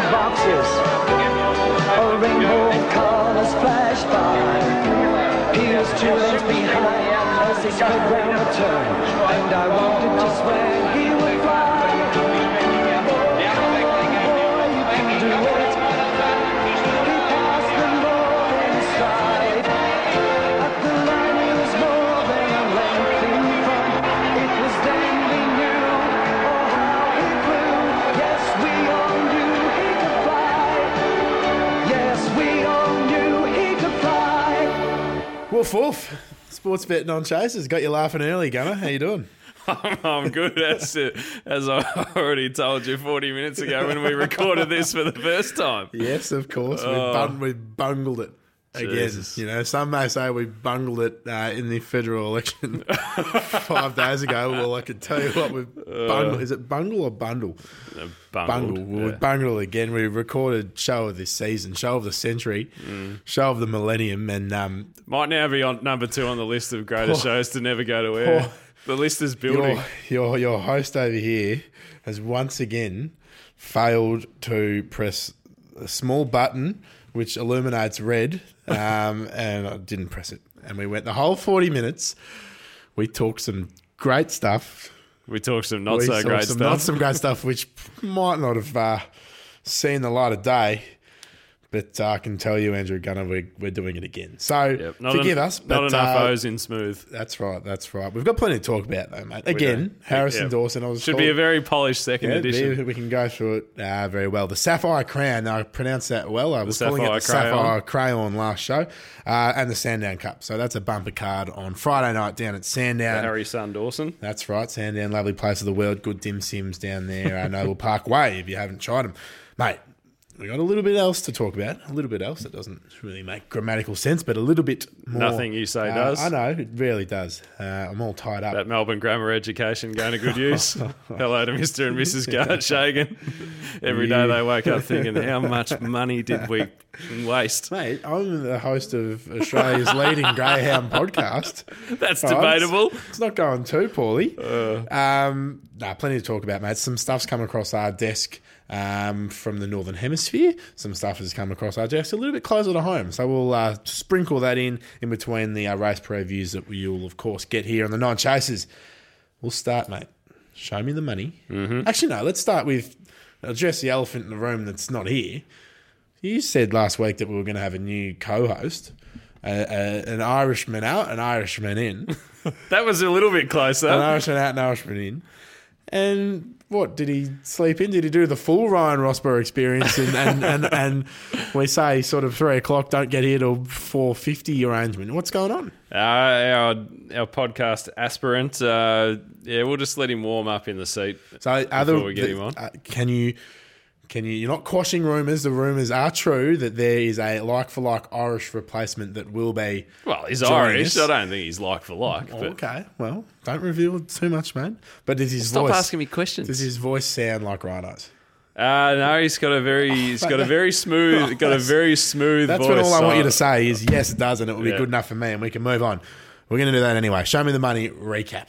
boxes, a rainbow of colors flash by. He was 2 lanes behind as they sped round the turn, and I wanted to swear he would fly. Woof woof. Sports betting on Chasers. Got you laughing early, Gunner. How you doing? I'm good. As I already told you 40 minutes ago when we recorded this for the first time. Yes, of course. We bungled it again. Jesus. You know, some may say we bungled it in the federal election 5 days ago. Well, I can tell you what we've bungled. Is it bungle or bundle? Bungle. Well, we bungled it again. We recorded show of this season, show of the century, show of the millennium, and might now be on number 2 on the list of greatest shows to never go to air. The list is building. Your host over here has once again failed to press a small button which illuminates red, and I didn't press it. And we went the whole 40 minutes. We talked some great stuff. We talked some not so great stuff. Not some great stuff, which might not have seen the light of day. But I can tell you, Andrew Gunner, we're doing it again. So forgive us. But, not enough O's in smooth. That's right. We've got plenty to talk about, though, mate. Again, Harrison Dawson. Should be a very polished second edition. We can go through it very well. The Sapphire Crown. I pronounced that well. I was calling it the Sapphire Crayon last show. And the Sandown Cup. So that's a bumper card on Friday night down at Sandown. Harry Son Dawson. That's right. Sandown, lovely place of the world. Good dim sims down there. Noble Park Way, if you haven't tried them. Mate, we got a little bit else to talk about. A little bit else that doesn't really make grammatical sense, but a little bit more. Nothing you say does. I know, it really does. I'm all tied up. That Melbourne grammar education going to good use. Hello to Mr. and Mrs. Garrett Shagan. Every day they wake up thinking, how much money did we waste? Mate, I'm the host of Australia's leading greyhound podcast. That's debatable. It's not going too poorly. Plenty to talk about, mate. Some stuff's come across our desk from the Northern Hemisphere. Some stuff has come across our desk a little bit closer to home. So we'll sprinkle that in between the race previews that you'll, of course, get here on the Nine Chasers. We'll start, mate. Show me the money. Mm-hmm. Actually, no, let's start with address the elephant in the room that's not here. You said last week that we were going to have a new co-host, an Irishman out, an Irishman in. That was a little bit closer. An Irishman out, an Irishman in. And what, did he sleep in? Did he do the full Ryan Rossborough experience? And we say sort of 3 o'clock, don't get here till 4:50 arrangement. What's going on? Our podcast aspirant, we'll just let him warm up in the seat before we get him on. Can you, you're not quashing rumours. The rumours are true that there is a like-for-like Irish replacement that will be. Well, he's Irish. I don't think he's like-for-like. Oh, okay. Well, don't reveal too much, mate. But does his Stop voice... asking me questions. Does his voice sound like Rhino's? No, he's got a very smooth voice. That's what all I want you to say is, yes, it does, and it will be good enough for me, and we can move on. We're going to do that anyway. Show me the money recap.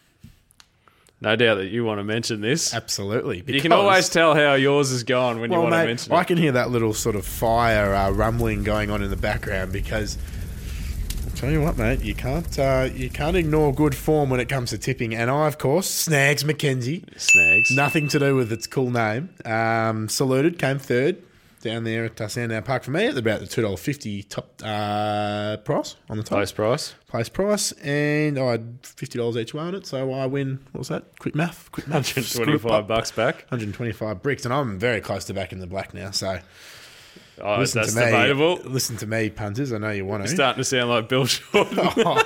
No doubt that you want to mention this. Absolutely. You can always tell how yours is gone when you want to mention it. I can hear that little sort of fire rumbling going on in the background because, I'll tell you what, mate, you can't ignore good form when it comes to tipping. And I, of course, Snags McKenzie. Snags. Nothing to do with its cool name. Saluted, came third down there at Sandown Park for me at about the $2.50 top price on the top. Place price, and I had $50 each way on it, so I win. What was that? Quick math. $125 back. 125 bricks, and I'm very close to back in the black now. So, that's debatable. Listen to me, punters. I know you want to. You're starting to sound like Bill Shorten.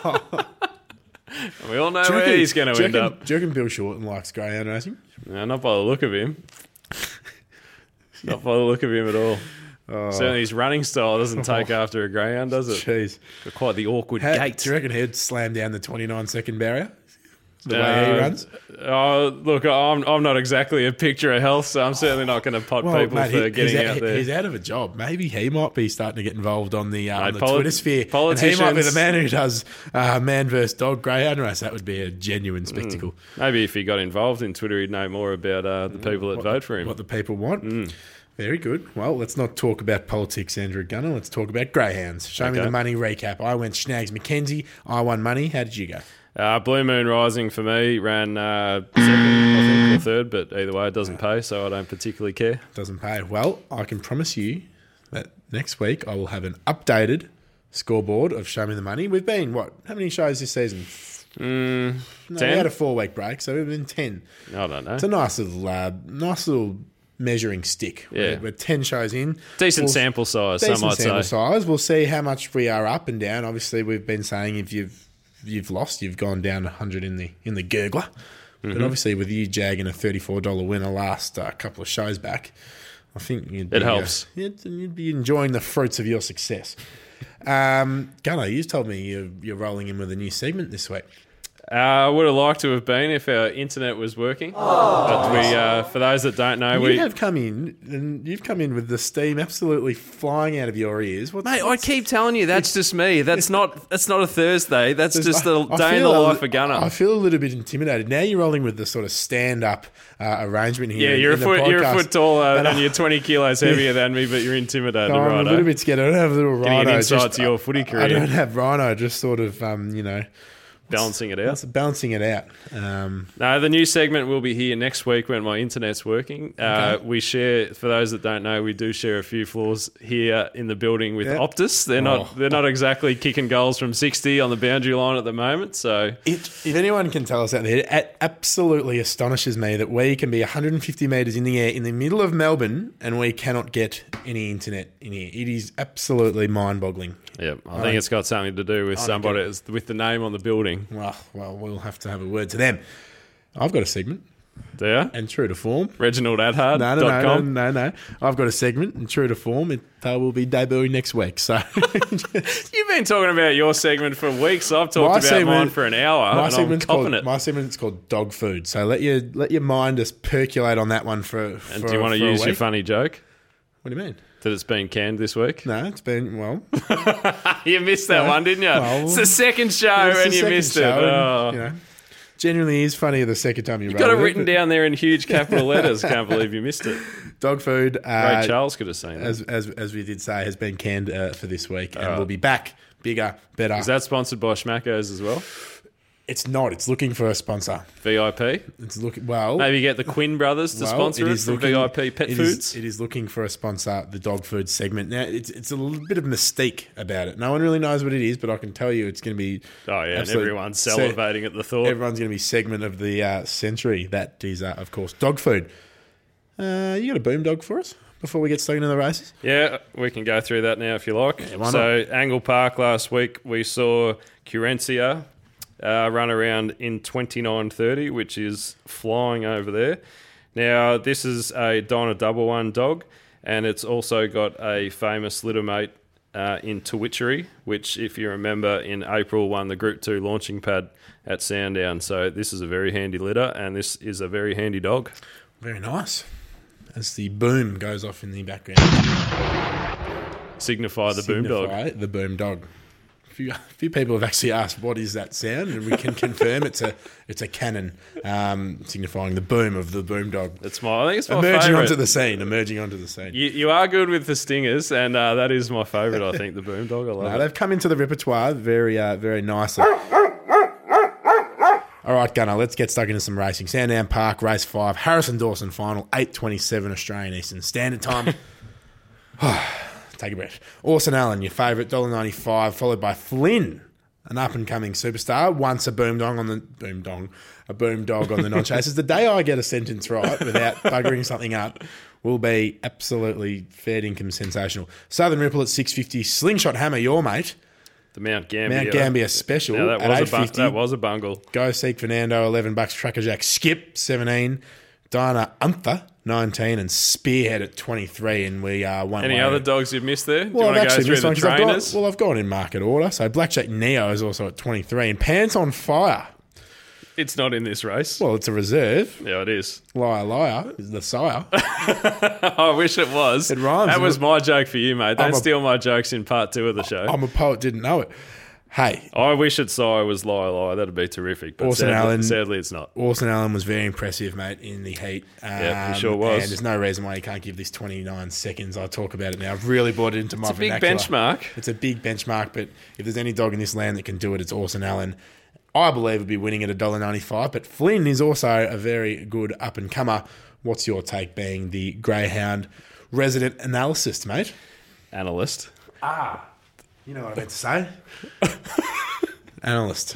We all know where he's going to end up. Do you reckon Bill Shorten likes greyhound racing? No, not by the look of him. Not by the look of him at all. Certainly his running style doesn't take after a greyhound, does it? Jeez. Got quite the awkward gait. Do you reckon he'd slam down the 29-second barrier? The way he runs? Look, I'm not exactly a picture of health, so I'm certainly not going to pot people for getting out there. He's out of a job. Maybe he might be starting to get involved on the Twitter sphere. And he might be the man who does man versus dog greyhound race. That would be a genuine spectacle. Maybe if he got involved in Twitter, he'd know more about the people that vote for him. What the people want. Very good. Well, let's not talk about politics, Andrew Gunner. Let's talk about greyhounds. Show me Okay. the money recap. I went Snags Mackenzie. I won money. How did you go? Blue Moon Rising for me ran second, I think, or third, but either way, it doesn't pay, so I don't particularly care. Doesn't pay. Well, I can promise you that next week I will have an updated scoreboard of Show Me the Money. We've been, how many shows this season? No, we 10? had a 4-week break, so we've been 10. I don't know. It's a nice little measuring stick. Yeah. We're 10 shows in. Decent We'll- sample size, Decent some might sample say. size. We'll see how much we are up and down. Obviously, we've been saying if you've lost, you've gone down 100 in the gurgler. Mm-hmm. But obviously, with you jagging a $34 winner last couple of shows back, I think It helps. You'd be enjoying the fruits of your success. Gunnar, you told me you're rolling in with a new segment this week. I would have liked to have been if our internet was working. But we, for those that don't know, You have come in, and you've come in with the steam absolutely flying out of your ears. Mate, I keep telling you, that's just me. That's not a Thursday. That's just the I day in feel the a- life of Gunner. I feel a little bit intimidated. Now you're rolling with the sort of stand-up arrangement here. Yeah, in you're a the foot podcast. taller And and you're 20 kilos heavier than me, but you're intimidated, I'm right? a little bit scared. I don't have a little Getting an Rhino. insight to your footy I career. don't have Rhino, just sort of, Balancing it out. balancing it out. No, the new segment will be here next week when my internet's working. We share, for those that don't know, we do share a few floors here in the building with Yeah. Optus. They're not exactly kicking goals from 60 on the boundary line at the moment. So If anyone can tell us out there, it absolutely astonishes me that we can be 150 metres in the air in the middle of Melbourne and we cannot get any internet in here. It is absolutely mind-boggling. yeah, I think it's got something to do with somebody with the name on the building. Well, we'll have to have a word to them. I've got a segment, Do you? and true to form. ReginaldAdhard.com. No. I've got a segment, and true to form, it will be debuting next week. So You've been talking about your segment for weeks. I've talked about mine for an hour, and I'm copping it. My segment's called dog food. So let your mind just percolate on that one for. And do you want to use your funny joke What do you mean? that it's been canned this week? No, it's been You missed that one, didn't you? Well, it's the second show it's the and you second missed it. show Oh. and, genuinely is funny the second time you Got it roll written down there in huge capital letters. Can't believe you missed it. Dog food. Ray Charles could have seen that. as we did say, has been canned for this week, and we'll be back bigger, better. Is that sponsored by Schmackos as well? It's not. It's looking for a sponsor. VIP? It's looking well. Maybe get the Quinn brothers to sponsor it for VIP Pet Foods? It is looking for a sponsor, the dog food segment. Now, it's a little bit of mystique about it. No one really knows what it is, but I can tell you it's going to be. Oh, yeah, and absolute everyone's salivating at the thought. Everyone's going to be segment of the century. That is, of course, dog food. You got a boom dog for us before we get stuck into the races? Yeah, we can go through that now if you like. why So, Angle Park last week, we saw Curencia run around in 29.30, which is flying over there. Now, this is a Donna Double One dog, and it's also got a famous litter mate in Twitchery, which, if you remember, in April won the Group 2 launching pad at Sandown. So this is a very handy litter, and this is a very handy dog. Very nice. As the boom goes off in the background. Signify the boom dog. Signify the boom dog. A few people have actually asked what is that sound, and we can confirm it's a cannon signifying the boom of the boom dog. I think it's my Emerging favourite. Emerging onto the scene. You are good with the stingers, and that is my favourite, I think, the boom dog. I love No, it. they've come into the repertoire very nicely. All right, Gunnar, let's get stuck into some racing. Sandown Park, race 5, Harrison Dawson final, 8:27 Australian Eastern Standard Time. Take a breath. Orson Allen, your favourite, $1.95, followed by Flynn, an up-and-coming superstar. Once a boom dog on the non-chasers. The day I get a sentence right without buggering something up will be absolutely fair income sensational. Southern Ripple at 6.50. Slingshot Hammer, your mate. The Mount Gambier. Mount Gambier special Now, at 8.50. that was a bungle. Go Seek Fernando, $11. Tracker Jack Skip, 17. Diana Unther, 19. And Spearhead at 23. And we won't Any worry. other dogs you've missed there? Do Well, you I've want to go actually through missed the one 'cause trainers? I've gone in market order. So Blackjack Neo is also at 23. And Pants on Fire. It's not in this race. Well, it's a reserve. Yeah, it is. Liar is the sire. I wish it was. It rhymes. That was my joke for you, mate. Don't I'm a- steal my jokes in part 2 of the show. I'm a poet, didn't know it. Hey, I wish its sire was Lie. That'd be terrific. But Orson Allen- sadly, it's not. Orson Allen was very impressive, mate, in the heat. Yeah, he sure was. And there's no reason why you can't give this 29 seconds. I talk about it now. I've really brought it into my It's a big vernacular. benchmark. It's a big benchmark, but if there's any dog in this land that can do it, it's Orson Allen. I believe would be winning at $1.95, but Flynn is also a very good up-and-comer. What's your take being the Greyhound resident analyst, mate? Analyst. You know what I meant to say? Analyst.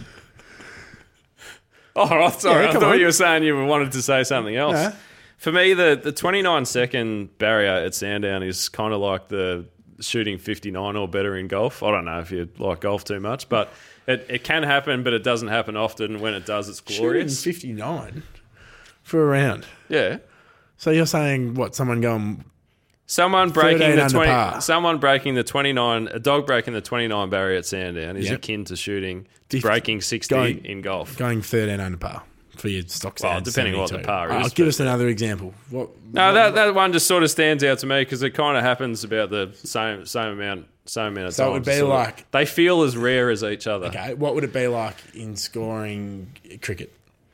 Oh, sorry. Yeah, I come thought on. you were saying you wanted to say something else. No. For me, the 29-second barrier at Sandown is kind of like the shooting 59 or better in golf. I don't know if you like golf too much, but it can happen, but it doesn't happen often. When it does, it's glorious. Shooting 59 for a round. Yeah. So you're saying, what, someone going... Someone breaking 13 the under par. someone breaking the 29, a dog breaking the 29 barrier at Sandown is Yep. akin to shooting Dif- breaking 60 going- in golf. Going 13 under par for your stock Well, stand. depending on what the 72. par is, Give but- us another example. No, that one just sort of stands out to me because it kind of happens about the same amount of So it times. would be Sort of- like- they feel as rare as each other. Okay, what would it be like in scoring cricket?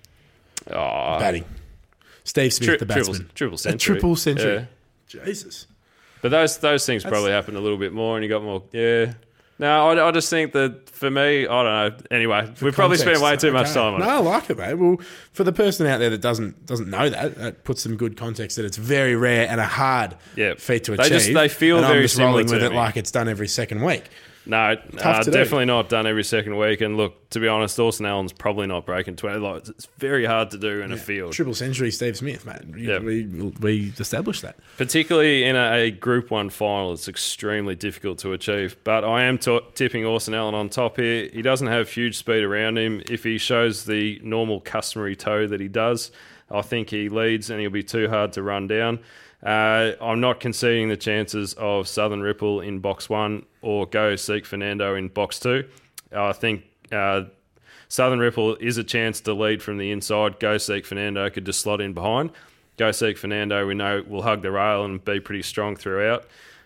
Oh, Batting. Steve Smith, the batsman. triple A century. triple century. Yeah. Jesus. But those things probably happen a little bit more, and you got more. Yeah. No, I just think that for me, I don't know. Anyway, we probably spent way too much Okay. time on No, it. I like it, mate. Well, for the person out there that doesn't know that puts some good context that it's very rare and a hard Yeah. feat to They achieve. they feel and very I'm just similar rolling to with it me. like it's done every second week. No, Tough to do. definitely not done every second week. And look, to be honest, Orson Allen's probably not breaking 20. Like, it's very hard to do in a field. Triple century, Steve Smith, mate. Yeah. We established that. Particularly in a Group 1 final, it's extremely difficult to achieve. But I am tipping Orson Allen on top here. He doesn't have huge speed around him. If he shows the normal customary toe that he does, I think he leads and he'll be too hard to run down. I'm not conceding the chances of Southern Ripple in box 1 or Go Seek Fernando in box 2. I think Southern Ripple is a chance to lead from the inside. Go Seek Fernando could just slot in behind. Go Seek Fernando, we know, will hug the rail and be pretty strong throughout.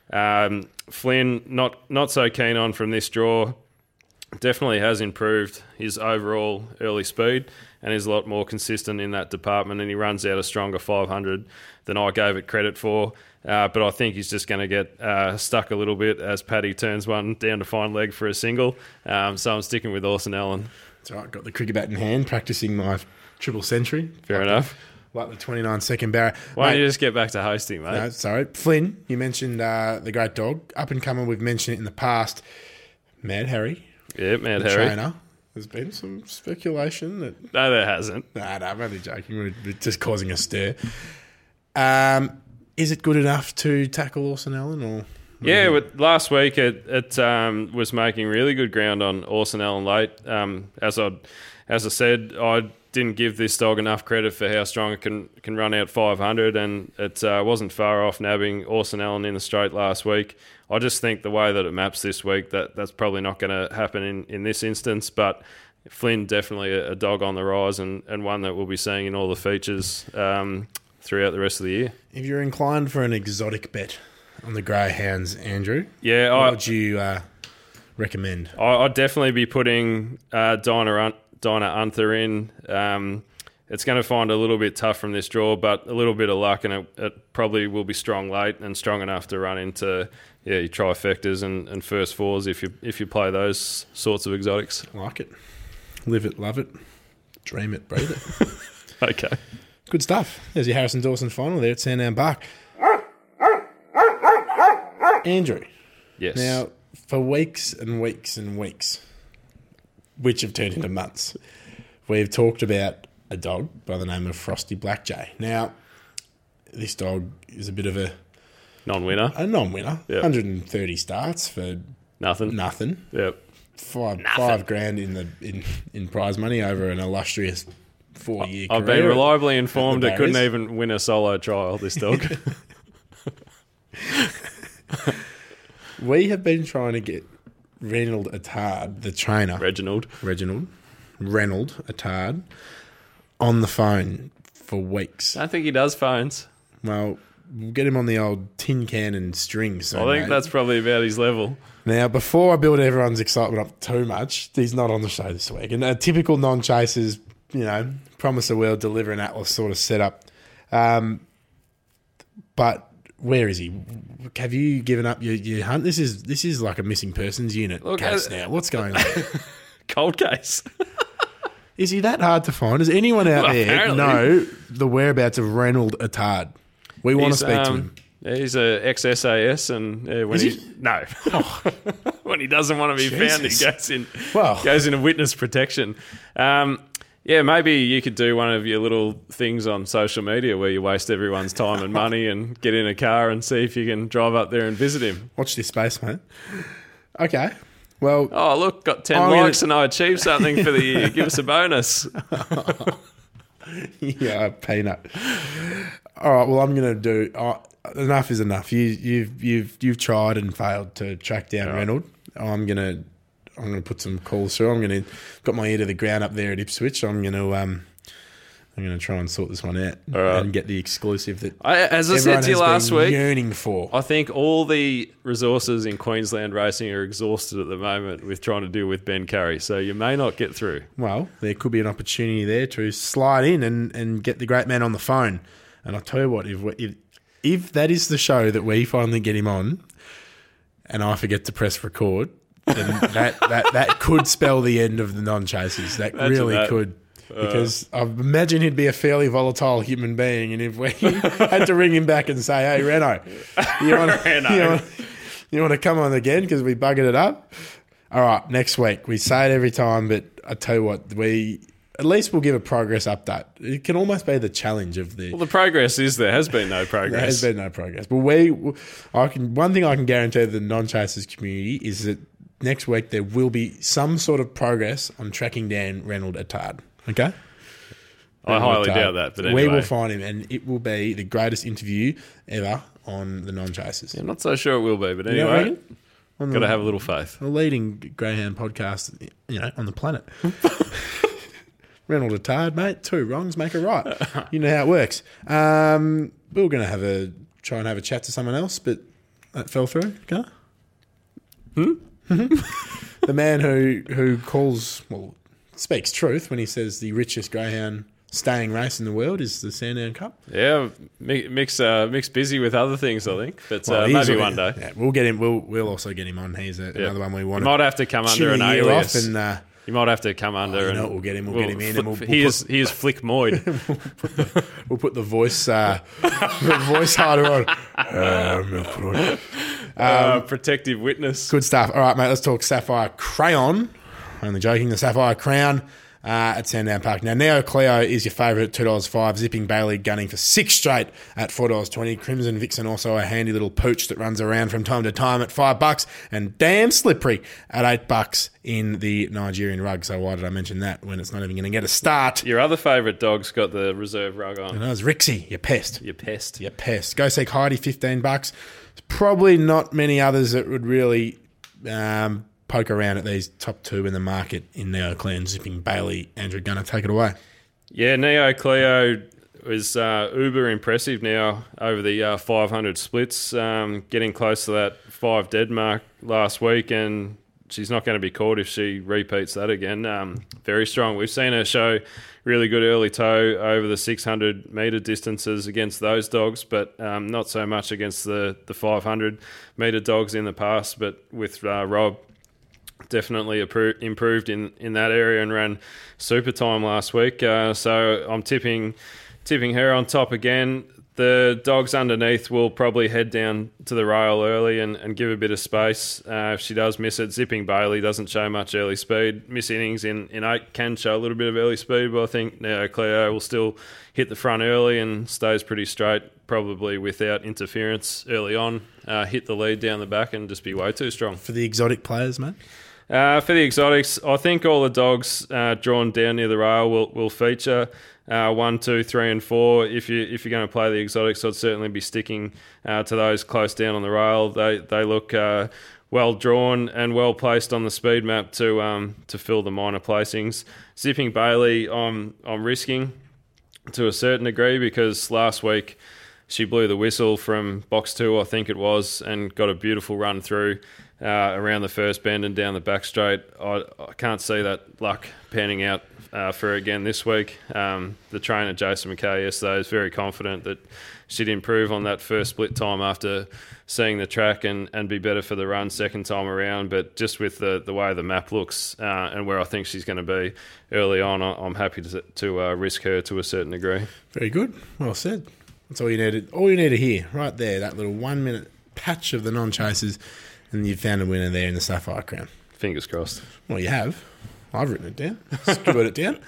Flynn, not so keen on from this draw. Definitely has improved his overall early speed and is a lot more consistent in that department, and he runs out a stronger 500 than I gave it credit for. But I think he's just going to get stuck a little bit as Paddy turns one down to fine leg for a single. So I'm sticking with Orson Allen. That's all right. Got the cricket bat in hand, practicing my triple century. Fair enough. Like the 29-second barrier. Why don't Mate, you just get back to hosting, mate? no, sorry. Flynn, you mentioned the great dog. Up and coming, we've mentioned it in the past. Mad Harry, Yeah, Mad the Harry. trainer. There's been some speculation that... No, there hasn't. No, I'm only joking. We're just causing a stir. Is it good enough to tackle Orson Allen? Or Yeah, but last week it was making really good ground on Orson Allen late. As I said, I didn't give this dog enough credit for how strong it can run out 500, and it wasn't far off nabbing Orson Allen in the straight last week. I just think the way that it maps this week, that's probably not going to happen in this instance, but Flynn definitely a dog on the rise and one that we'll be seeing in all the features throughout the rest of the year. if you're inclined for an exotic bet on the Greyhounds, Andrew, Yeah, what would you recommend? I'd definitely be putting Dinah Unther in. It's going to find a little bit tough from this draw, but a little bit of luck, and it probably will be strong late and strong enough to run into your trifectas and first fours if you play those sorts of exotics. Like it. Live it, love it, dream it, breathe it. Okay. Good stuff. There's your Harrison Dawson final there at Sandown Park. Andrew, Yes. now for weeks and weeks and weeks, which have turned into months, we've talked about a dog by the name of Frosty Blackjay. Now, this dog is a bit of a Non-winner. non-winner. Yep. 130 starts for Nothing. nothing. Yep. Five grand in prize money over an illustrious 4-year career. I've been reliably informed at it the couldn't Barriers. even win a solo trial, this dog. We have been trying to get Reynald Attard, the trainer, Reginald. Reynald Attard, on the phone for weeks. I don't think he does phones. Well, we'll get him on the old tin can and strings. I think that's probably about his level. Now, before I build everyone's excitement up too much, he's not on the show this week. And a typical non-chasers, promise the world, deliver an Atlas sort of setup. But where is he? Have you given up your hunt? This is like a missing persons unit case now. What's going on? Cold case. Is he that hard to find? Does anyone out there apparently. know the whereabouts of Reynold Attard? We want to speak to him. He's a ex-SAS, and when Is he no, when he doesn't want to be found, he goes into witness protection. Maybe you could do one of your little things on social media where you waste everyone's time and money and get in a car and see if you can drive up there and visit him. Watch this space, mate. Okay. Well, oh look, got 10 likes and I achieved something for the year. Give us a bonus. Yeah, peanut. All right. Well, I'm going to do. Enough is enough. You've tried and failed to track down Reynold. I'm gonna put some calls through. I'm gonna got my ear to the ground up there at Ipswich. I'm gonna try and sort this one out and get the exclusive that as I said to you last week, yearning for. I think all the resources in Queensland racing are exhausted at the moment with trying to deal with Ben Curry. So you may not get through. Well, there could be an opportunity there to slide in and get the great man on the phone. And I'll tell you what, if that is the show that we finally get him on, and I forget to press record, then that could spell the end of the non-chasers. That really could. Because I imagine he'd be a fairly volatile human being, and if we had to ring him back and say, "Hey, Reno, you want to come on again because we buggered it up?" All right, next week. We say it every time, but I tell you what, at least we'll give a progress update. It can almost be the challenge of the. Well, the progress is there has been no progress. There has been no progress. But one thing I can guarantee the non-chasers community is that next week there will be some sort of progress on tracking down Reynold Attard. Okay? I highly doubt that, but anyway. We will find him, and it will be the greatest interview ever on the non-chasers. I'm not so sure it will be, but anyway, got to have a little faith. The leading greyhound podcast, on the planet. Reynold Attard, mate. 2 wrongs make a right. You know how it works. We were going to try and have a chat to someone else, but that fell through. Okay? The man who speaks truth when he says the richest greyhound staying race in the world is the Sandown Cup. Yeah, Mick's busy with other things, I think, but maybe one day. Yeah, we'll get him. We'll also get him on. He's another one we want. He might have to come under an alias. You might have to come under. We'll get him. We'll get him in. And he is Flick Moyd. We'll put the voice harder on. Protective witness. Good stuff. All right, mate. Let's talk Sapphire Crayon. Only joking. The Sapphire Crown at Sandown Park. Now, Neo Cleo is your favourite at $2.05. Zipping Bailey gunning for 6 straight at $4.20. Crimson Vixen also a handy little pooch that runs around from time to time at $5. And Damn Slippery at $8 in the Nigerian rug. So why did I mention that when it's not even going to get a start? Your other favourite dog's got the reserve rug on. And that was Rixie, you pest. You pest. You pest. Go Seek Heidi, $15. There's probably not many others that would really poke around at these top 2 in the market in Neo Cleo and Zipping Bailey. Andrew Gunner, take it away. Yeah, Neo Cleo is uber impressive now over the 500 splits, getting close to that 5 dead mark last week, and she's not going to be caught if she repeats that again. Very strong. We've seen her show really good early toe over the 600-metre distances against those dogs, but not so much against the 500-metre dogs in the past. But with Rob, definitely improved in that area and ran super time last week. So I'm tipping her on top again. The dogs underneath will probably head down to the rail early and give a bit of space. If she does miss it, Zipping Bailey doesn't show much early speed. Miss innings in 8 can show a little bit of early speed, but I think Neo Cleo will still hit the front early and stays pretty straight, probably without interference early on. Hit the lead down the back and just be way too strong. For the exotic players, mate? For the exotics, I think all the dogs drawn down near the rail will feature 1, 2, 3, and 4. If you're going to play the exotics, I'd certainly be sticking to those close down on the rail. They look well drawn and well placed on the speed map to fill the minor placings. Zipping Bailey, I'm risking to a certain degree because last week she blew the whistle from box 2, I think it was, and got a beautiful run through around the first bend and down the back straight. I can't see that luck panning out for her again this week. The trainer, Jason McKay, yesterday was very confident that she'd improve on that first split time after seeing the track and be better for the run second time around. But just with the way the map looks and where I think she's going to be early on, I'm happy to risk her to a certain degree. Very good. Well said. That's all you needed. All you need to hear right there, that little 1 minute patch of the non-chasers, and you've found a winner there in the Sapphire Crown. Fingers crossed. Well, you have. I've written it down. Scribbled it down.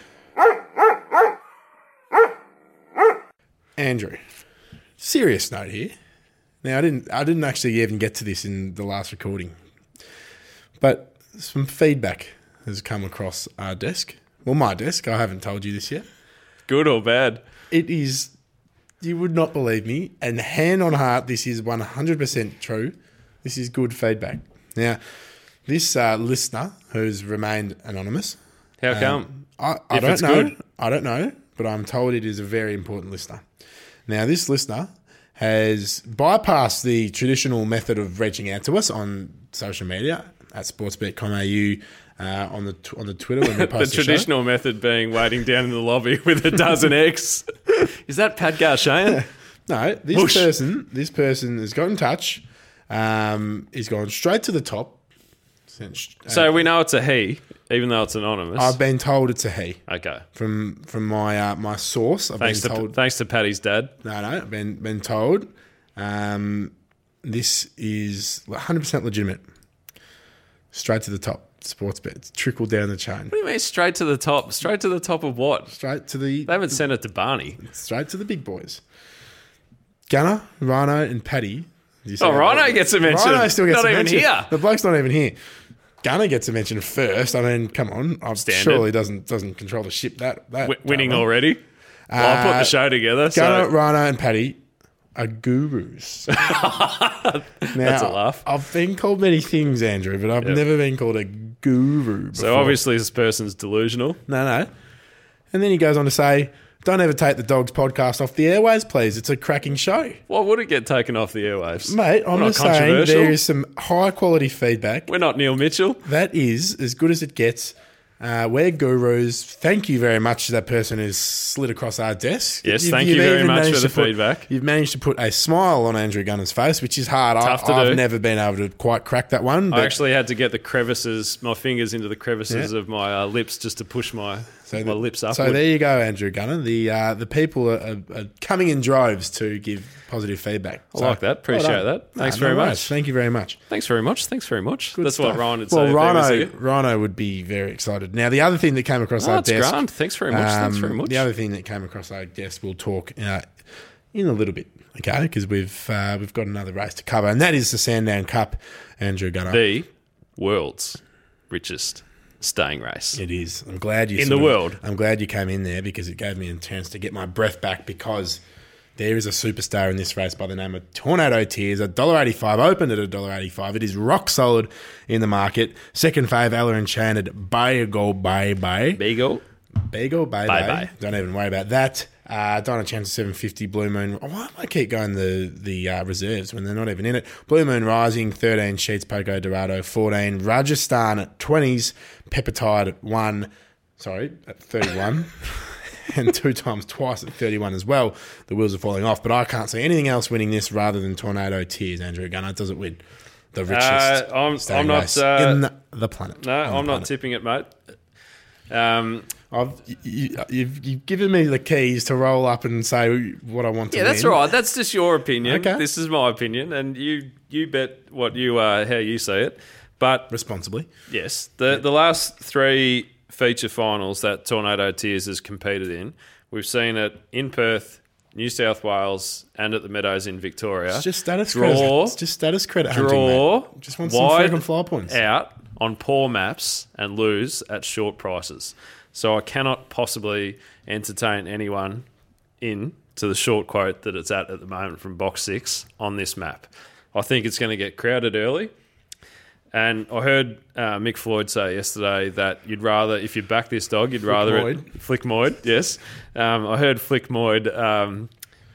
Andrew, serious note here. Now, I didn't actually even get to this in the last recording, but some feedback has come across our desk. Well, my desk. I haven't told you this yet. Good or bad? It is. You would not believe me, and hand on heart, this is 100% true. This is good feedback. Now, this listener who's remained anonymous. How come? I don't know. Good? I don't know, but I'm told it is a very important listener. Now, this listener has bypassed the traditional method of reaching out to us on social media at sportsbet.com.au. On the Twitter when we post the traditional method being waiting down in the lobby with a dozen eggs. Is that Pat Garshane? No, this person has got in touch. He's gone straight to the top. So we know it's a he, even though it's anonymous. I've been told it's a he. Okay. From my my source, Thanks to Paddy's dad. No, I've been told. This is 100% legitimate. Straight to the top. Sportsbet. Trickle down the chain. What do you mean straight to the top? Straight to the top of what? Straight to the... They haven't sent it to Barney. Straight to the big boys. Gunner, Rhino and Paddy. Rhino gets a mention. Rhino still gets a mention. Not even here. The bloke's not even here. Gunner gets a mention first. I mean, come on. Surely doesn't control the ship that winning already. Well, I put the show together. Gunner, Rhino and Paddy are gurus. That's a laugh. I've been called many things, Andrew, but I've never been called a guru before. So obviously this person's delusional. No. And then he goes on to say, don't ever take the Dogs podcast off the airwaves, please. It's a cracking show. Why would it get taken off the airwaves? Mate, I'm just saying there is some high-quality feedback. We're not Neil Mitchell. That is as good as it gets. We're gurus. Thank you very much to that person who's slid across our desk. Yes, thank you very much for the feedback. You've managed to put a smile on Andrew Gunner's face, which is hard. I've never been able to quite crack that one. I actually had to get my fingers into the crevices of my lips just to push my lips upward. So there you go, Andrew Gunner. The people are coming in droves to give positive feedback. I like that. Appreciate that. Thanks very much. Thank you very much. Thanks very much. Good That's stuff. What Ryan would say. Well, Rhino would be very excited. Now, the other thing that came across our desk... Grand. Thanks very much. The other thing that came across our desk, we'll talk in a little bit, okay? Because we've got another race to cover, and that is the Sandown Cup, Andrew Gunner. The world's richest staying race. It is. I'm glad you... I'm glad you came in there because it gave me a chance to get my breath back because... There is a superstar in this race by the name of Tornado Tears, $1.85, opened at $1.85. It is rock solid in the market. Second fave, Ella Enchanted, Bagel Bye Bye. Bagel Bye Bye. Don't even worry about that. Donna Chance 750, Blue Moon. Why do I keep going the reserves when they're not even in it? Blue Moon Rising, 13, Sheets Poco Dorado, 14, Rajasthan at 20s, Peppertide at 1, at 31. And twice at 31 as well. The wheels are falling off. But I can't see anything else winning this rather than Tornado Tears, Andrew Gunner. Does it win the richest I'm not, race in the planet? No, I'm not tipping it, mate. You've given me the keys to roll up and say what I want to win. Yeah, that's right. That's just your opinion. Okay. This is my opinion. And you bet what how you see it. But responsibly. Yes. The last three feature finals that Tornado Tears has competed in. We've seen it in Perth, New South Wales, and at the Meadows in Victoria. It's just status credit. It's just status credit hunting, mate. Just want some freaking fly points. Out on poor maps and lose at short prices. So I cannot possibly entertain anyone in to the short quote that it's at the moment from box 6 on this map. I think it's going to get crowded early. And I heard Mick Floyd say yesterday that you'd rather, if you back this dog, Flick Moyd, yes. I heard Flick Moyd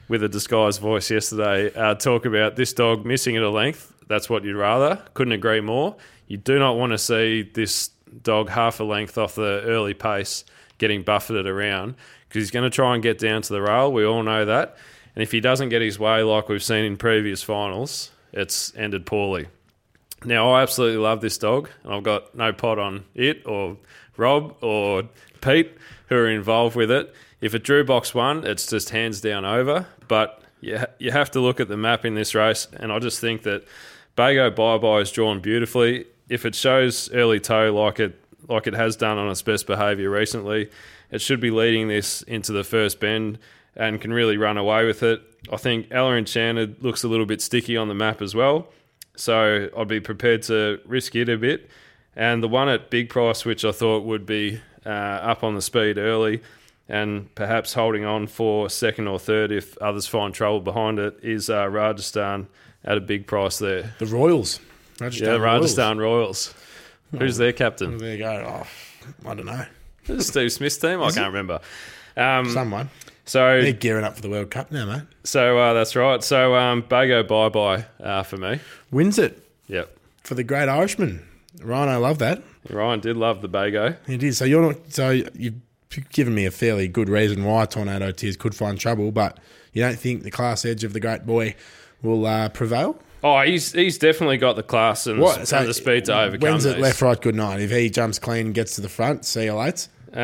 with a disguised voice yesterday talk about this dog missing at a length. That's what you'd rather. Couldn't agree more. You do not want to see this dog half a length off the early pace getting buffeted around, because he's going to try and get down to the rail. We all know that. And if he doesn't get his way like we've seen in previous finals, it's ended poorly. Now, I absolutely love this dog, and I've got no pot on it or Rob or Pete who are involved with it. If it drew box 1, it's just hands down over. But you have to look at the map in this race, and I just think that Bago Bye Bye is drawn beautifully. If it shows early toe like it has done on its best behaviour recently, it should be leading this into the first bend and can really run away with it. I think Ella Enchanted looks a little bit sticky on the map as well, so I'd be prepared to risk it a bit. And the one at big price, which I thought would be up on the speed early and perhaps holding on for second or third if others find trouble behind it, is Rajasthan at a big price there. The Royals. Rajasthan Royals. Who's their captain? There you go. I don't know. Is it Steve Smith's team? I can't remember. Someone. So they're gearing up for the World Cup now, mate. So that's right. So Bago Bye Bye for me. Wins it. Yep. For the great Irishman. Ryan, I love that. Ryan did love the Bago. He did. So you've given me a fairly good reason why Tornado Tears could find trouble, but you don't think the class edge of the great boy will prevail? Oh, he's definitely got the class and the speed to overcome. When's it left, right, good night? If he jumps clean and gets to the front, see you later.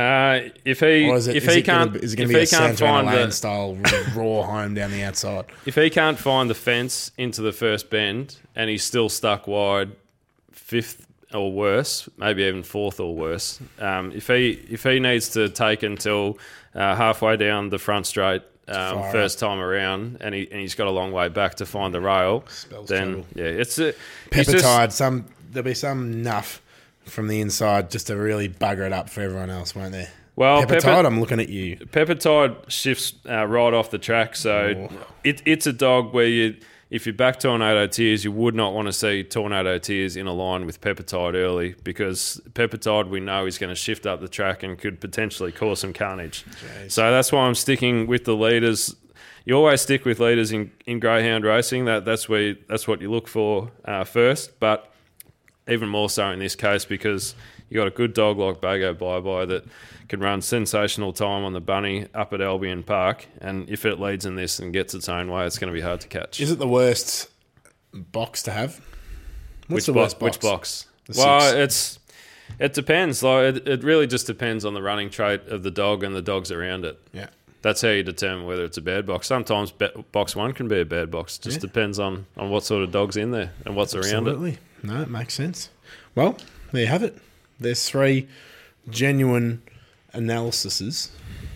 If he can't find the style raw home down the outside. If he can't find the fence into the first bend and he's still stuck wide, fifth or worse, maybe even fourth or worse. If he needs to take until halfway down the front straight. First time around, and he's got a long way back to find the rail. Then trouble. It's Peppertide. There'll be some nuff from the inside just to really bugger it up for everyone else, won't there? Well, Peppertide, I'm looking at you. Peppertide shifts right off the track, so it's a dog where if you back Tornado Tears, you would not want to see Tornado Tears in a line with Peppertide early, because Peppertide, we know, is going to shift up the track and could potentially cause some carnage. Jeez. So that's why I'm sticking with the leaders. You always stick with leaders in greyhound racing. That's what you look for first, but even more so in this case, because you got a good dog like Bago Bye Bye that can run sensational time on the bunny up at Albion Park, and if it leads in this and gets its own way, it's going to be hard to catch. Is it the worst box to have? What's the worst box? Which box? The 6. It depends. Like it really just depends on the running trait of the dog and the dogs around it. Yeah. That's how you determine whether it's a bad box. Sometimes box 1 can be a bad box. Just depends on what sort of dog's in there and what's around it. Absolutely. No, it makes sense. Well, there you have it. There's 3 genuine analyses.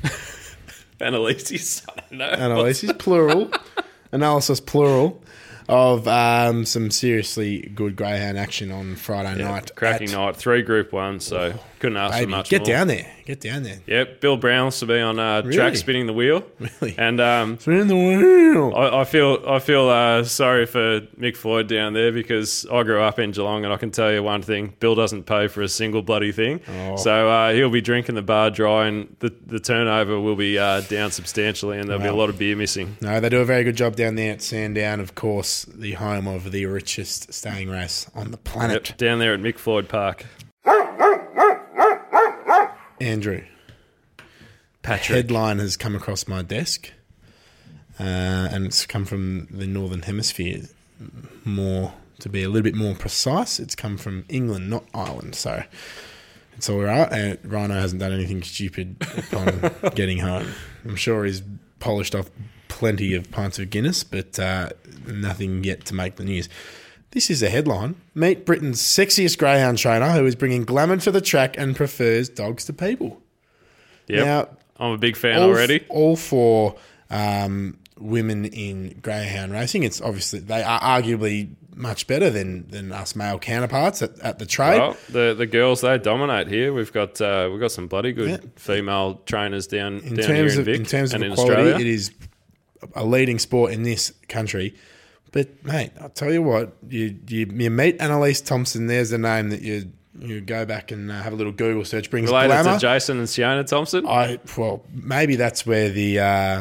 Analyses? I don't know. Analyses, plural. Analysis, plural. Of some seriously good greyhound action on Friday night. Cracking night. 3 Group 1, so couldn't ask for much Get more. Down there. Get down there. Yep, Bill Brown wants to be on track spinning the wheel. Really? And spinning the wheel. I feel sorry for Mick Floyd down there, because I grew up in Geelong, and I can tell you one thing: Bill doesn't pay for a single bloody thing. Oh. So he'll be drinking the bar dry, and the turnover will be down substantially, and there'll be a lot of beer missing. No, they do a very good job down there at Sandown, of course, the home of the richest staying race on the planet. Yep, down there at Mick Floyd Park. Andrew, Patrick. Headline has come across my desk, and it's come from the Northern Hemisphere. To be a little bit more precise, it's come from England, not Ireland. So it's all right. And Rhino hasn't done anything stupid upon getting home. I'm sure he's polished off plenty of pints of Guinness, but nothing yet to make the news. This is a headline. Meet Britain's sexiest greyhound trainer who is bringing glamour to the track and prefers dogs to people. Yep. Now, I'm a big fan already. All for women in greyhound racing. It's obviously they are arguably much better than us male counterparts at the trade. Well, the girls, they dominate here. We've got some bloody good female trainers down here in Vic. In terms of and quality, Australia. it is a leading sport in this country. But, mate, I'll tell you what, you meet Annalise Thompson, there's the name that you go back and have a little Google search, brings related glamour. to Jason and Siona Thompson? Well, maybe that's where the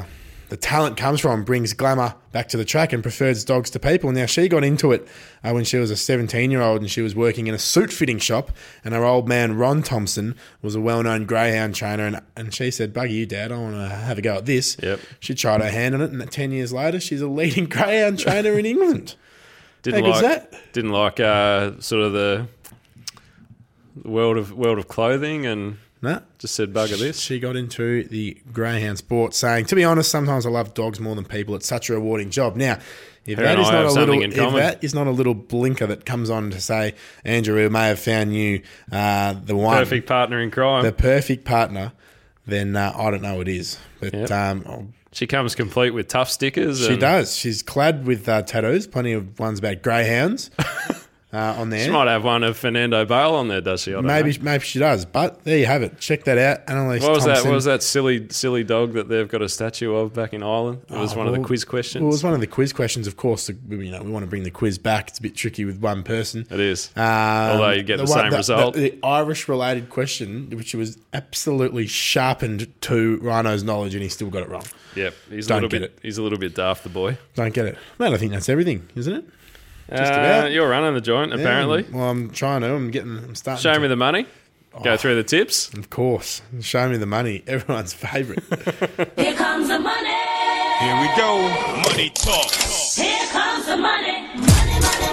the talent comes from, brings glamour back to the track and prefers dogs to people. Now, she got into it when she was a 17-year-old and she was working in a suit fitting shop, and her old man, Ron Thompson, was a well-known greyhound trainer, and she said, "Buggy you, Dad, I want to have a go at this." Yep. She tried her hand on it, and 10 years later, she's a leading greyhound trainer in England. Didn't How good's like that? didn't like sort of the world of clothing, and No. just said bugger this. She got into the greyhound sport, saying, "To be honest, sometimes I love dogs more than people. It's such a rewarding job." Now, if Her that and is I not have a something little, in common. if that is not a little blinker that comes on to say, Andrew, we may have found you the one, Perfect partner in crime. the perfect partner, then I don't know what it is. But Yep. She comes complete with tough stickers. she and does. She's clad with tattoos, plenty of ones about greyhounds on there. She might have one of Fernando Bale on there, does she? I don't know. Maybe she does. But there you have it. Check that out. Annalise What was that? Thompson. What was that silly dog that they've got a statue of back in Ireland? It was one of the quiz questions. Well, it was one of the quiz questions, of course. We want to bring the quiz back. It's a bit tricky with one person. It is. Although you get the same result. The Irish-related question, which was absolutely sharpened to Rhino's knowledge, and he still got it wrong. Yep, he's a Don't little get bit. it. He's a little bit daft, the boy. Don't get it. Man, I think that's everything, isn't it? Just about. You're running the joint, apparently. Yeah, well, I'm trying to. I'm starting Show to. me the money. Go through the tips. Of course. Show me the money. Everyone's favourite. Here comes the money. Here we go. Money talk. Here comes the money. Money, money,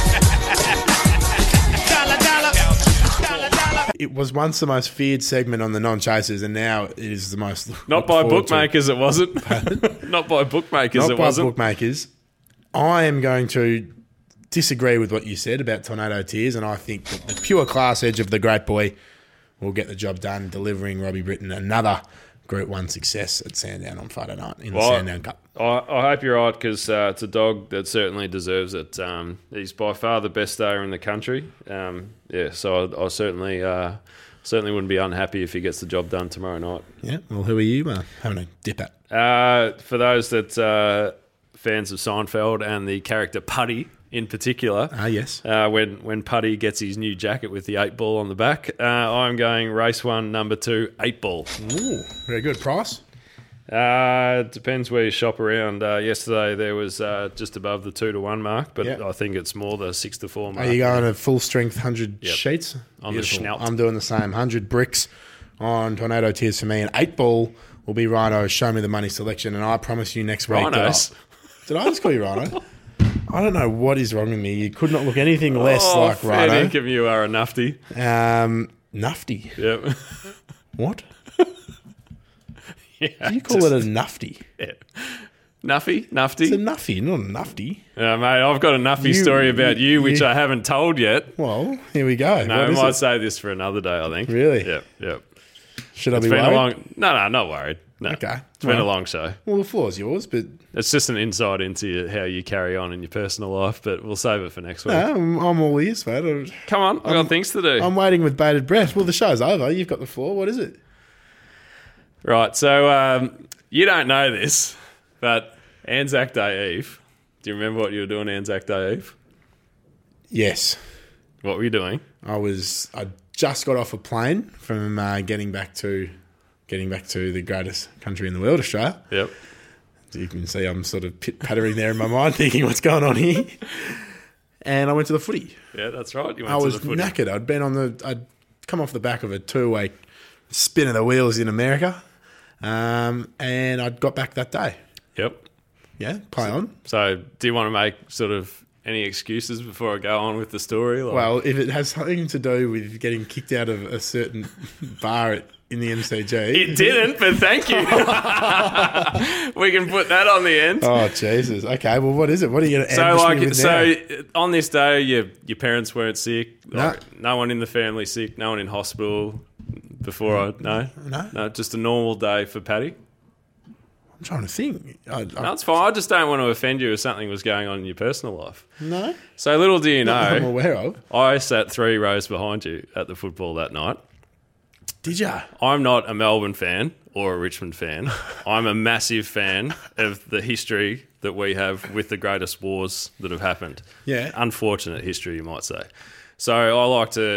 money. It was once the most feared segment on the non-chasers, and now it is the most. Not looked by forward to. bookmakers, it wasn't. Not by bookmakers, Not it by wasn't. bookmakers. I am going to disagree with what you said about Tornado Tears, and I think that the pure class edge of the great boy will get the job done, delivering Robbie Britton another Group 1 success at Sandown on Friday night in the Sandown Cup. I hope you're right, because it's a dog that certainly deserves it. He's by far the best stayer in the country. So I certainly wouldn't be unhappy if he gets the job done tomorrow night. Yeah, well, who are you having a dip at? For those that fans of Seinfeld and the character Putty in particular, Yes. when Putty gets his new jacket with the 8 ball on the back, I'm going race 1, number 2, 8 ball. Ooh, very good. Price? Depends where you shop around. Yesterday there was just above the 2-1 mark, but Yep. I think it's more the 6-4 mark. Are you going to full strength 100 Yep. sheets? On the Beautiful. schnaut. I'm doing the same. 100 bricks on Tornado Tears for me, and 8 ball will be Rhino's Show Me the Money selection, and I promise you next week. Rhinos? Did I just call you Rhino? I don't know what is wrong with me. You could not look anything less like fair Rhino. dinkum, you are a nufty. Nufty. Yep. What? Yeah, You call it a nufty. Nuffy? It's a Nufty? nuffy, not a nufty. Mate, I've got a nuffy story about you, which I haven't told yet. Well, here we go. No, What I is might it? save this for another day, I think. Really? Yep. Should I It's be been worried? a long... No, not worried. No. Okay. It's been a Well. long show. Well, the floor's yours, but It's just an insight into how you carry on in your personal life, but we'll save it for next week. no, I'm all ears, mate. Come on, I've got things to do. I'm waiting with bated breath. Well, the show's over. You've got the floor. What is it? Right, so you don't know this, but Anzac Day Eve, do you remember what you were doing Anzac Day Eve? Yes. What were you doing? I just got off a plane from getting back to the greatest country in the world, Australia. Yep. As you can see, I'm sort of pit-pattering there in my mind, thinking what's going on here. And I went to the footy. Yeah, that's right. You went I to was the footy. knackered. I'd come off the back of a 2-week spin of the wheels in America, and I'd got back that day. Yep. Yeah, play on. So do you want to make sort of any excuses before I go on with the story? Like, Well, if it has something to do with getting kicked out of a certain bar in the MCG. it didn't, but thank you. We can put that on the end. Oh, Jesus. Okay, well, what is it? What are you going to So, ambush me with now? on this day, your parents weren't sick. No. Like, no one in the family sick. No one in hospital. Before No. just a normal day for Paddy. I'm trying to think. No, it's fine. I just don't want to offend you if something was going on in your personal life. No? So little do you I'm know, aware of. I sat 3 rows behind you at the football that night. Did ya? I'm not a Melbourne fan or a Richmond fan. I'm a massive fan of the history that we have with the greatest wars that have happened. Yeah. Unfortunate history, you might say. So I like to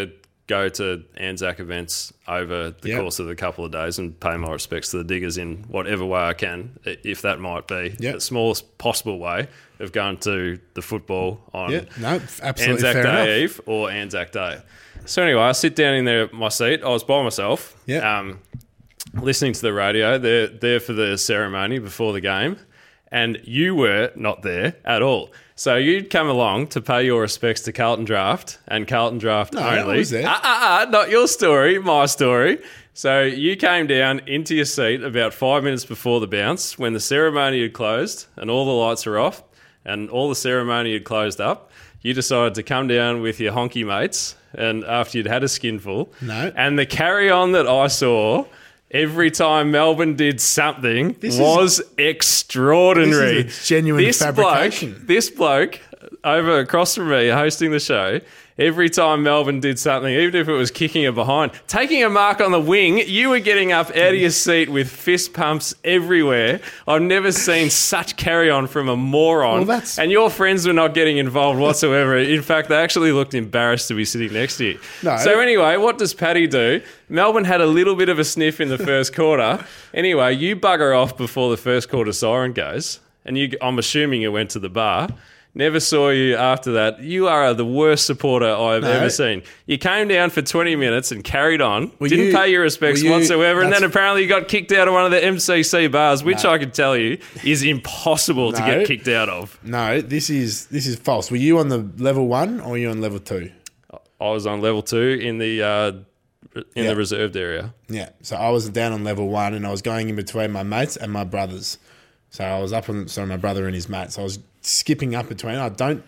go to Anzac events over the Yep. course of a couple of days and pay my respects to the Diggers in whatever way I can, if that might be Yep. the smallest possible way of going to the football on Yeah, no, absolutely Anzac fair Day enough. Eve or Anzac Day. So anyway, I sit down in there my seat. I was by myself, listening to the radio. They're there for the ceremony before the game, and you were not there at all. So you'd come along to pay your respects to Carlton Draft and Carlton Draft only. I was there. Not your story, my story. So you came down into your seat about 5 minutes before the bounce when the ceremony had closed and all the lights were off and all the ceremony had closed up. You decided to come down with your honky mates and after you'd had a skinful. No. And the carry-on that I saw every time Melbourne did something was extraordinary. This is a genuine fabrication. This bloke over across from me hosting the show, every time Melbourne did something, even if it was kicking a behind, taking a mark on the wing, you were getting up out of your seat with fist pumps everywhere. I've never seen such carry-on from a moron. Well, that's- and your friends were not getting involved whatsoever. In fact, they actually looked embarrassed to be sitting next to you. No. So anyway, what does Paddy do? Melbourne had a little bit of a sniff in the first quarter. Anyway, you bugger off before the first quarter siren goes, and I'm assuming you went to the bar. Never saw you after that. You are the worst supporter I've ever seen. You came down for 20 minutes and carried on. Didn't pay your respects whatsoever. And then apparently you got kicked out of one of the MCC bars, which I could tell you is impossible to get kicked out of. No, this is false. Were you on the level 1 or were you on level 2? I was on level 2 in the the reserved area. Yeah, so I was down on level 1 and I was going in between my mates and my brothers. So I was up on my brother and his mates. I was skipping up between. Don't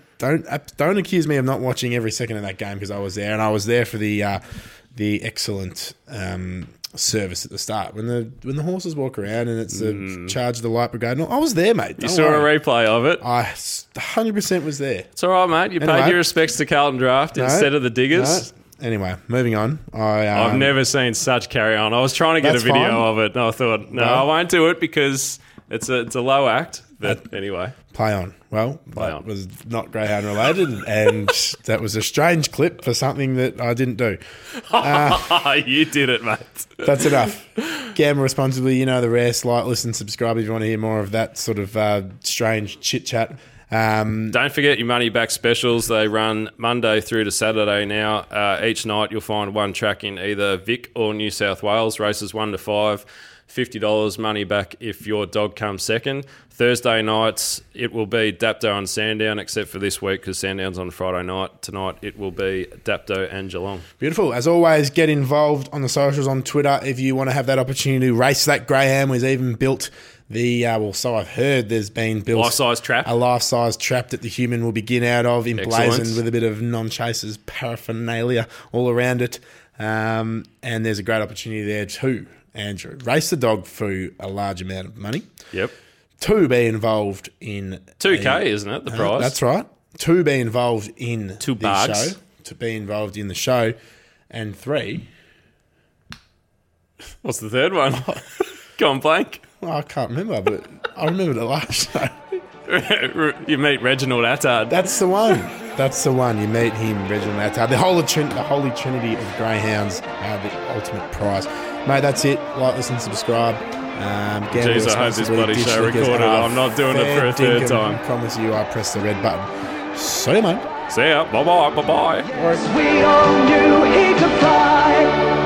accuse me of not watching every second of that game because I was there and I was there for the excellent service at the start when the horses walk around and it's the charge of the light brigade. I was there, mate. You saw a replay of it. I 100% was there. It's all right, mate. You paid your respects to Carlton Draft instead of the Diggers. No. Anyway, moving on. I've never seen such carry on. I was trying to get a video of it, and I thought, no, I won't do it because it's a low act. But anyway, play on. Well, play that on. was not greyhound related, and that was a strange clip for something that I didn't do. You did it, mate. That's enough. Gamble responsibly. You know the rest. Like, listen, subscribe if you want to hear more of that sort of strange chit chat. Don't forget your money back specials. They run Monday through to Saturday now. Each night you'll find one track in either Vic or New South Wales. Races 1 to 5. $50 money back if your dog comes second. Thursday nights, it will be Dapto and Sandown, except for this week because Sandown's on Friday night. Tonight, it will be Dapto and Geelong. Beautiful. As always, get involved on the socials, on Twitter, if you want to have that opportunity to race that greyhound. We've even built so I've heard there's been built Life-size trap. a life-size trap that the human will begin out of, emblazoned with a bit of non-chasers paraphernalia all around it. And there's a great opportunity there too, Andrew. Race the dog for a large amount of money. Yep. 2, be involved in $2K, isn't it, the prize? That's right. 2, be involved in the $2. show. To be involved in the show. And 3... What's the third one? Go on, blank. Well, I can't remember, but I remember the last show. You meet Reginald Attard. That's the one. That's the one. You meet him, Reginald Attard. The holy trinity of greyhounds are the ultimate prize. Mate, that's it. Like, listen, subscribe. Jeez, I hope this bloody show recorded. I'm not doing it for a third time. I promise you, I press the red button. See you, mate. See ya. Bye-bye. Bye-bye. We all knew he could fly.